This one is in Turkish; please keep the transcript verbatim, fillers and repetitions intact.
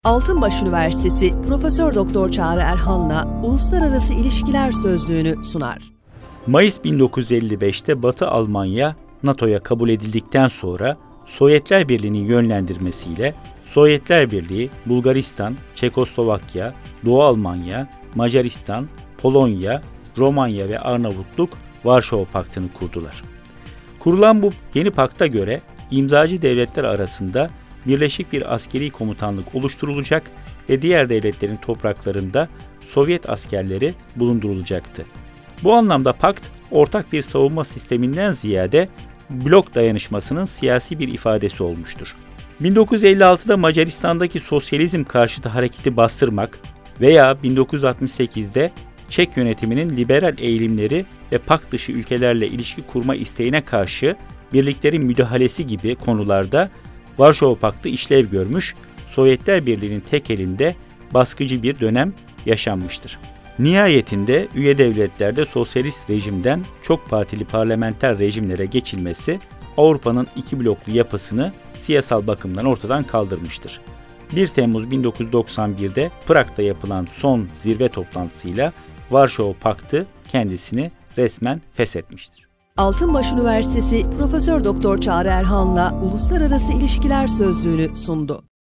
Altınbaş Üniversitesi Profesör Doktor Çağrı Erhan'la Uluslararası İlişkiler Sözlüğü'nü sunar. Mayıs bin dokuz yüz elli beşte Batı Almanya NATO'ya kabul edildikten sonra Sovyetler Birliği'nin yönlendirmesiyle Sovyetler Birliği, Bulgaristan, Çekoslovakya, Doğu Almanya, Macaristan, Polonya, Romanya ve Arnavutluk Varşova Paktı'nı kurdular. Kurulan bu yeni pakta göre imzacı devletler arasında birleşik bir askeri komutanlık oluşturulacak ve diğer devletlerin topraklarında Sovyet askerleri bulundurulacaktı. Bu anlamda pakt, ortak bir savunma sisteminden ziyade blok dayanışmasının siyasi bir ifadesi olmuştur. bin dokuz yüz elli altıda Macaristan'daki sosyalizm karşıtı hareketi bastırmak veya bin dokuz yüz altmış sekizde Çek yönetiminin liberal eğilimleri ve pakt dışı ülkelerle ilişki kurma isteğine karşı birliklerin müdahalesi gibi konularda Varşova Paktı işlev görmüş, Sovyetler Birliği'nin tek elinde baskıcı bir dönem yaşanmıştır. Nihayetinde üye devletlerde sosyalist rejimden çok partili parlamenter rejimlere geçilmesi Avrupa'nın iki bloklu yapısını siyasal bakımdan ortadan kaldırmıştır. bir Temmuz bin dokuz yüz doksan birde Prag'da yapılan son zirve toplantısıyla Varşova Paktı kendisini resmen feshetmiştir. Altınbaş Üniversitesi Profesör Doktor Çağrı Erhan'la Uluslararası İlişkiler Sözlüğü'nü sundu.